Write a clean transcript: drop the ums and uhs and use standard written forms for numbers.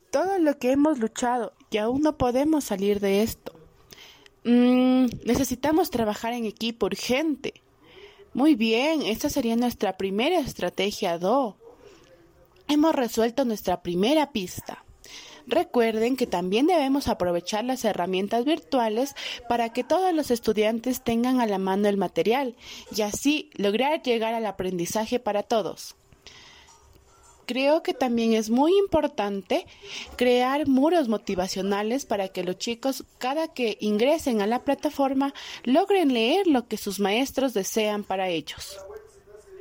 todo lo que hemos luchado y aún no podemos salir de esto. Necesitamos trabajar en equipo urgente. Muy bien, esta sería nuestra primera estrategia DO. Hemos resuelto nuestra primera pista. Recuerden que también debemos aprovechar las herramientas virtuales para que todos los estudiantes tengan a la mano el material y así lograr llegar al aprendizaje para todos. Creo que también es muy importante crear muros motivacionales para que los chicos, cada que ingresen a la plataforma, logren leer lo que sus maestros desean para ellos.